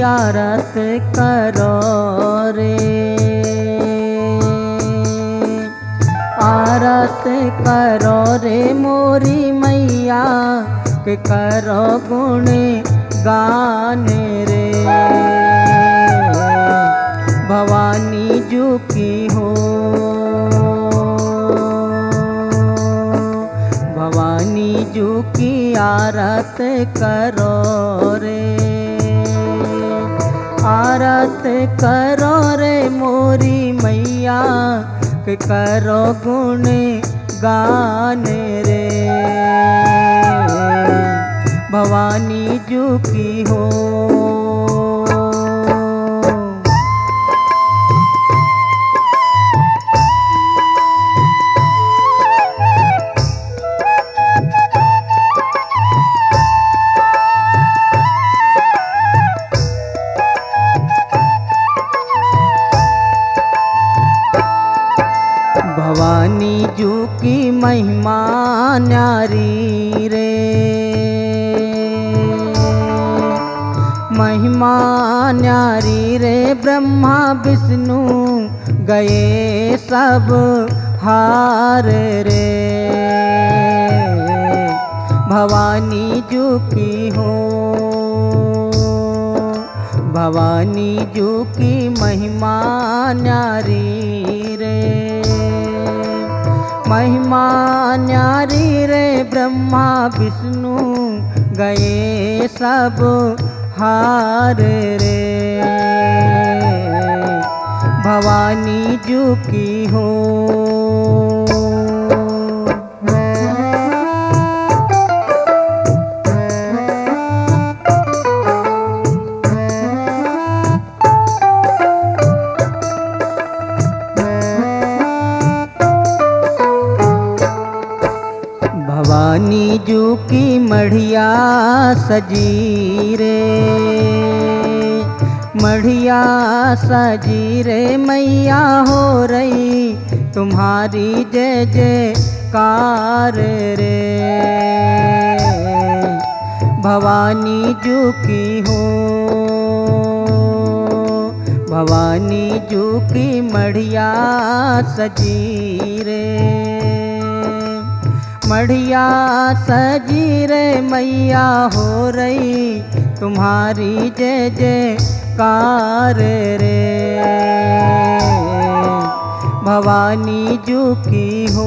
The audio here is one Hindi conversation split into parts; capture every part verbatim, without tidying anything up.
आरत करो रे, आरत करो रे मोरी मैया के करो गुण गान रे। भवानी जू की हो, भवानी जू की आरत करो रे, आरत करो रे मोरी मैया के करो गुण गान रे। भवानी जू की हो। भवानी जू की महिमा न्यारी रे, महिमा न्यारी रे ब्रह्मा विष्णु गए सब हार रे। भवानी जू की हो, भवानी जू की महिमा न्यारी रे, महिमा न्यारी रे ब्रह्मा विष्णु गए सब हार रे। भवानी जू की हो। भवानी जू की मढ़िया सजी रे, मढ़िया सजी रे मैया हो रही तुम्हारी जय जयकार रे। भवानी जू की हो, भवानी जू की मढ़िया सजी रे, मढ़िया सजी रे मैया हो रही तुम्हारी जय जयकार रे। भवानी जू की हो।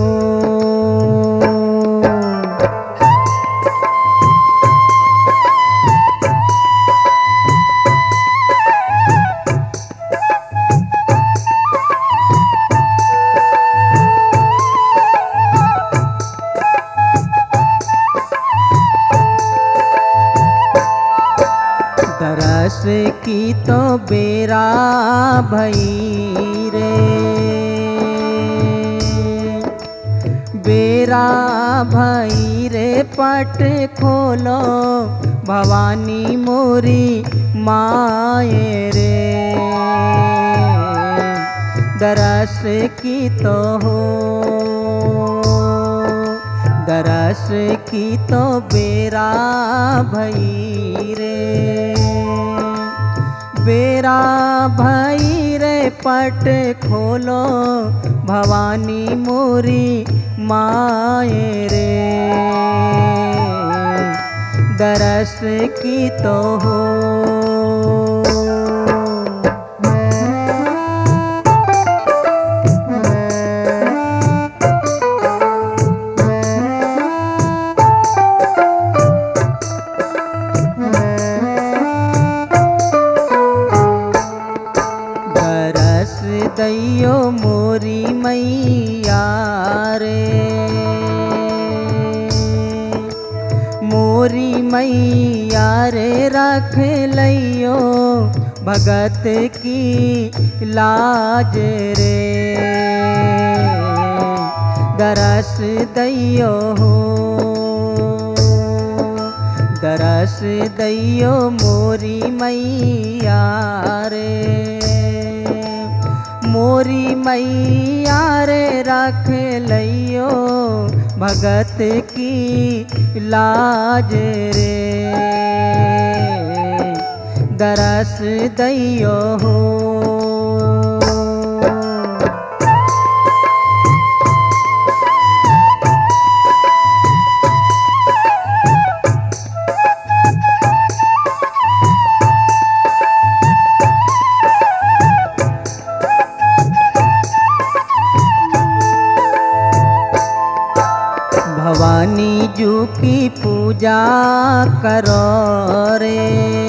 दरस की तो बेरा भई रे, बेरा भई रे पट खोलो भवानी मोरी माए रे। दरस की तो हो, दरस की तो बेरा भई रे, बेरा भई रे पट खोलो भवानी मोरी माए रे। दरस की तो हो। दैयो मोरी मैया रे, मोरी मैया रे रख लियो भगत की लाज रे। दरस दैयो हो, दरस दैयो मोरी मैया रे, मोरी मैया रे रख लियो भगत की लाज रे। दरस दैयो हो। भवानी जू की पूजा करो रे,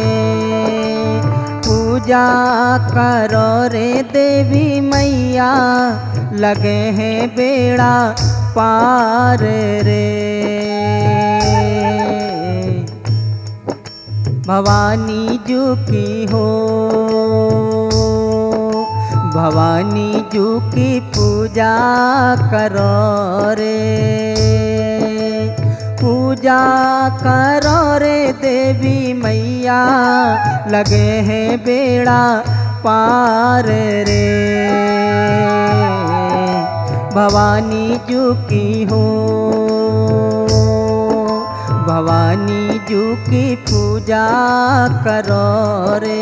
पूजा करो रे देवी मैया, लगे हैं बेड़ा पार रे। भवानी जू की हो, भवानी जू की पूजा करो रे, पूजा करो रे देवी मैया, लगे हैं बेड़ा पार रे। भवानी जू की हो, भवानी जू की पूजा करो रे,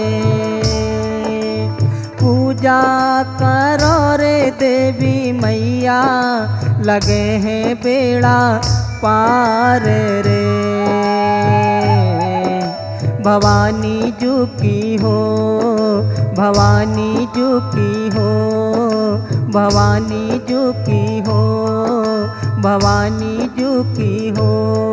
पूजा करो रे देवी मैया, लगे हैं बेड़ा पार रे। भवानी जू की हो, भवानी जू की हो, भवानी जू की हो, भवानी जू की हो।